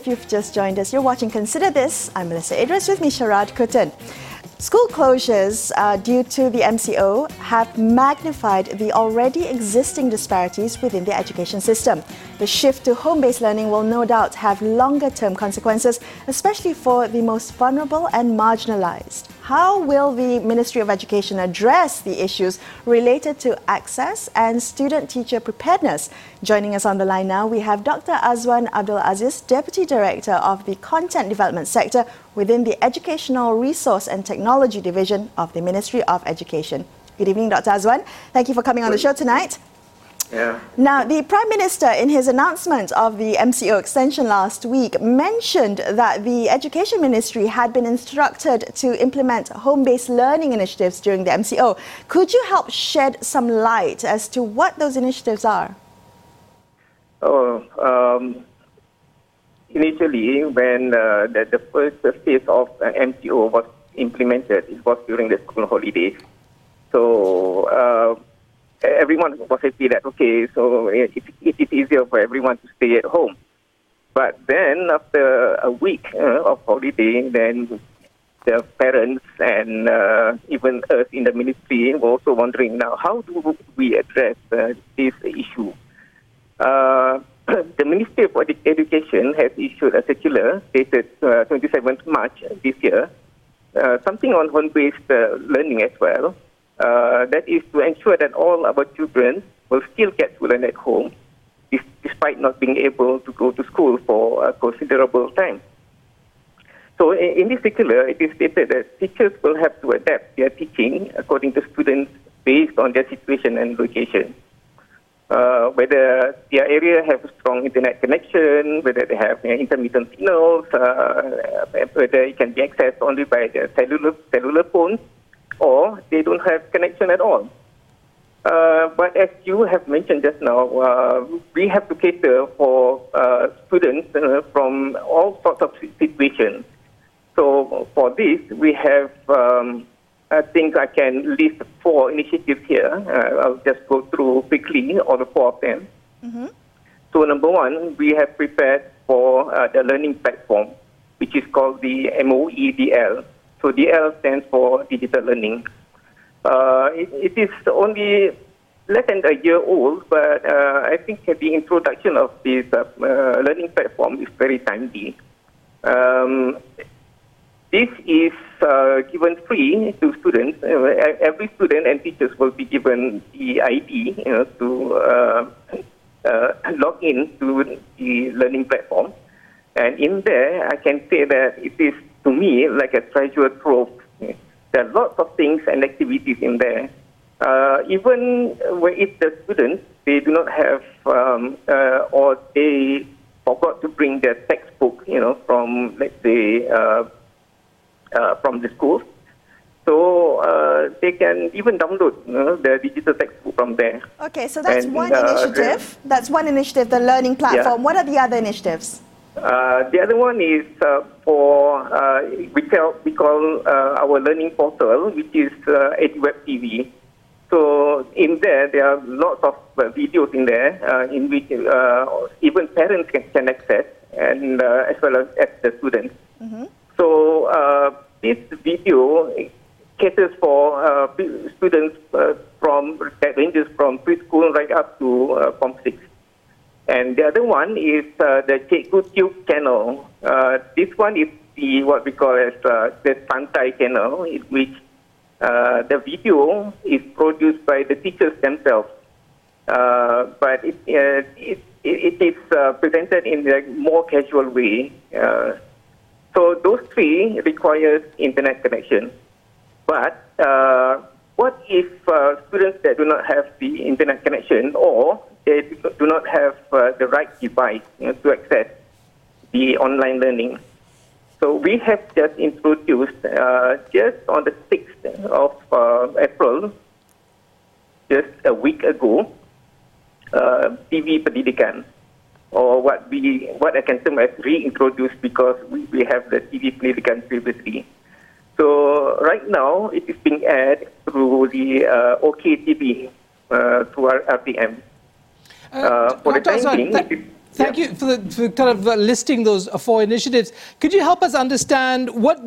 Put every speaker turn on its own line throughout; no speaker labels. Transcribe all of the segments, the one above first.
you've just joined us, you're watching Consider This. I'm Melissa Idris with me, Sharad Kuttan. School closures due to the MCO have magnified the already existing disparities within the education system. The shift to home-based learning will no doubt have longer-term consequences, especially for the most vulnerable and marginalized. How will the Ministry of Education address the issues related to access and student-teacher preparedness? Joining us on the line now, we have Dr. Azwan Abdul Aziz, Deputy Director of the Content Development Sector within the Educational Resource and Technology Division of the Ministry of Education. Good evening, Dr. Azwan. Thank you for coming on the show tonight.
Yeah.
Now, the Prime Minister, in his announcement of the MCO extension last week, mentioned that the Education Ministry had been instructed to implement home-based learning initiatives during the MCO. Could you help shed some light as to what those initiatives are?
Initially, when the first phase of MCO was implemented, it was during the school holidays. So everyone was happy that, okay, so it is easier for everyone to stay at home. But then after a week of holiday, then the parents and even us in the ministry were also wondering, now how do we address this issue? The Ministry of Education has issued a circular dated 27th March this year, something on home-based learning as well. That is to ensure that all our children will still get to learn at home, despite not being able to go to school for a considerable time. So in this circular, it is stated that teachers will have to adapt their teaching according to students based on their situation and location. Whether their area have a strong internet connection, whether they have intermittent signals, whether it can be accessed only by their cellular phones, or they don't have connection at all. But as you have mentioned just now, we have to cater for students from all sorts of situations. So for this, we have, I think I can list 4 initiatives here. I'll just go through quickly all the 4 of them. Mm-hmm. So number 1, we have prepared for the learning platform, which is called the MOEDL. So DL stands for digital learning. It is only less than a year old, but I think the introduction of this learning platform is very timely. This is given free to students. Every student and teachers will be given the ID to log in to the learning platform. And in there, I can say that it is, to me, like a treasure trove. There are lots of things and activities in there. Even if the students, they do not have, or they forgot to bring their textbook, from, let's say, from the schools. So they can even download the digital textbook from there.
Okay, so that's one initiative. That's one initiative, the learning platform. Yeah. What are the other initiatives?
The other one is for, we call our learning portal, which is EduWeb TV. So in there are lots of videos in there in which even parents can access, and as well as the students. Mm-hmm. So this video caters for students that ranges from preschool right up to Form 6. And the other one is the Cikgu Tube channel. This one is what we call as the Santai channel, in which the video is produced by the teachers themselves. But it is presented in a more casual way. So those 3 requires internet connection. But what if students that do not have the internet connection, or they do not have the right device to access the online learning? So we have just introduced, just on the 6th of April, just a week ago, TV Pendidikan, or what I can term as reintroduced, because we have the TV Pendidikan previously. So right now, it is being aired through the OK TV, through our RTM.
For the time being, Thank you for kind of listing those 4 initiatives. Could you help us understand what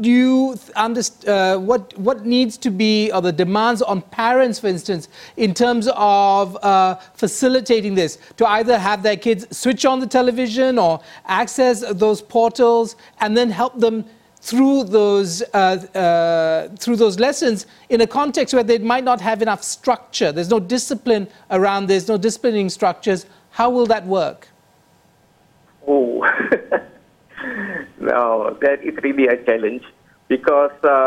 what needs to be, or the demands on parents, for instance, in terms of facilitating this, to either have their kids switch on the television or access those portals, and then help them through those lessons in a context where they might not have enough structure. There's no discipline around this, no disciplining structures. How will that work?
Oh, no, that is really a challenge, because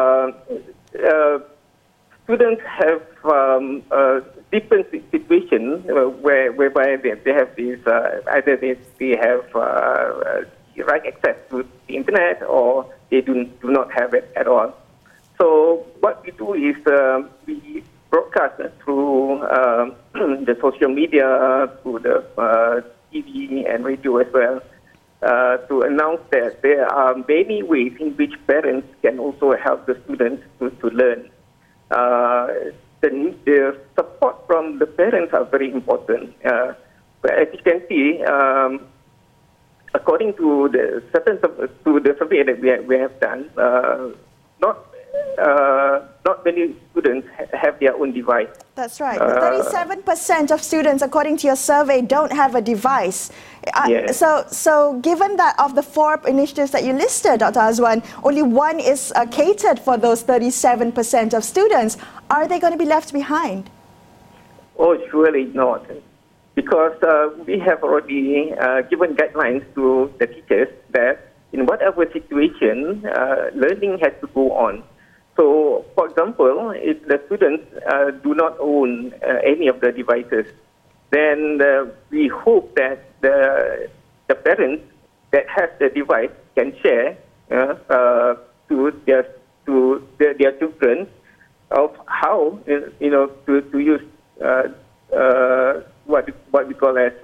students have a different situation whereby they have this, either they have right access to the internet, or they do not have it at all. So what we do is we broadcast through the social media, through the TV and radio as well, to announce that there are many ways in which parents can also help the students to learn. The support from the parents are very important. But as you can see, according to the survey that we have done, not many students have their own device.
That's right. 37% of students, according to your survey, don't have a device.
Yes.
So given that of the 4 initiatives that you listed, Dr. Azwan, only 1 is catered for those 37% of students, are they going to be left behind?
Oh, surely not. Because we have already given guidelines to the teachers that in whatever situation, learning has to go on. So, for example, if the students do not own any of the devices, then we hope that the parents that have the device can share to their children of how to use what we call as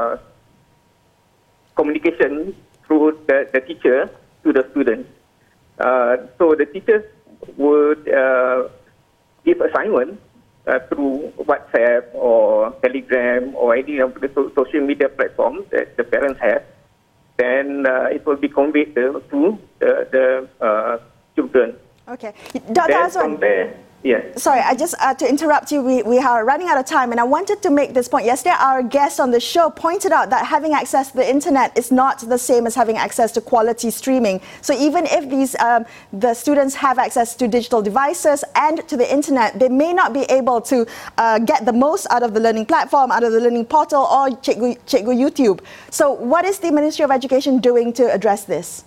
communication through the teacher to the students. So the teachers would give assignments through WhatsApp or Telegram or any of the social media platforms that the parents have. Then it will be conveyed to the children.
Okay. Dr. Azwan.
Yes.
Sorry, I just to interrupt you. We are running out of time, and I wanted to make this point. Yesterday, our guest on the show pointed out that having access to the internet is not the same as having access to quality streaming. So even if the students have access to digital devices and to the internet, they may not be able to get the most out of the learning platform, out of the learning portal, or Cikgu YouTube. So what is the Ministry of Education doing to address this?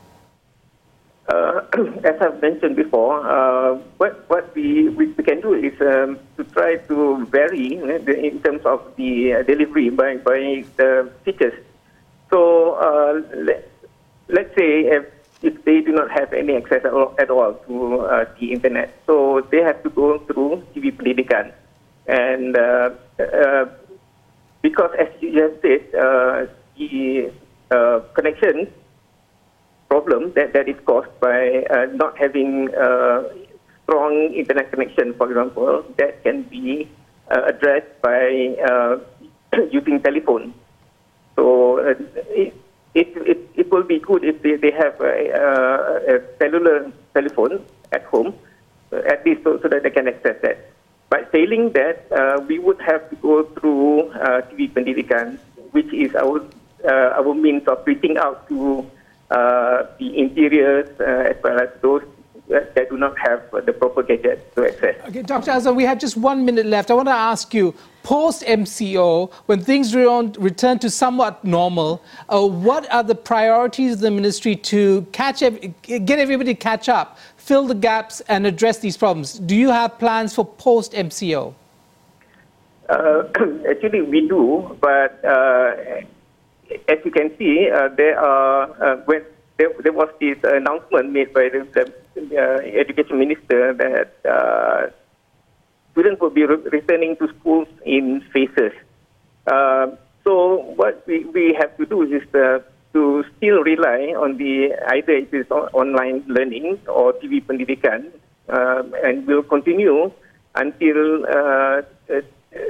As I've mentioned before, what we can do is to try to vary in terms of the delivery by the teachers. So let's say if they do not have any access at all to the internet, so they have to go through TV Pendidikan. And because as you have said, the connection problem that is caused by not having strong internet connection, for example, that can be addressed by using telephone. So it will be good if they have a cellular telephone at home, at least so that they can access that. But failing that, we would have to go through TV Pendidikan, which is our means of reaching out to the interiors as well as those that do not have the proper gadgets to access.
Okay, Dr. Azwan, we have just 1 minute left. I want to ask you, post-MCO, when things return to somewhat normal, what are the priorities of the ministry to get everybody to catch up, fill the gaps and address these problems? Do you have plans for post-MCO?
Actually, we do, but as you can see, there was this announcement made by the education minister that students will be returning to schools in phases. So what we have to do is to still rely on either it is online learning or TV Pendidikan, and will continue until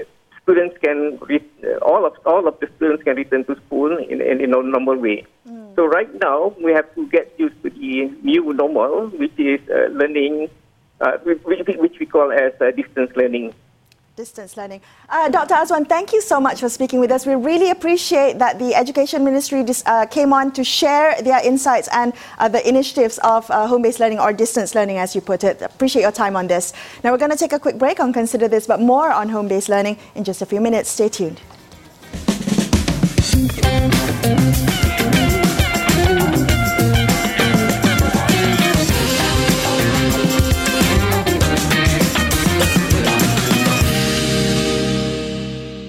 students can all of the students can return to school in a normal way. So right now we have to get used to the new normal, which is learning, which we call as distance learning.
Distance learning. Dr. Azwan, thank you so much for speaking with us. We really appreciate that the Education Ministry came on to share their insights and the initiatives of home-based learning or distance learning, as you put it. Appreciate your time on this. Now we're going to take a quick break on Consider This, but more on home-based learning in just a few minutes. Stay tuned.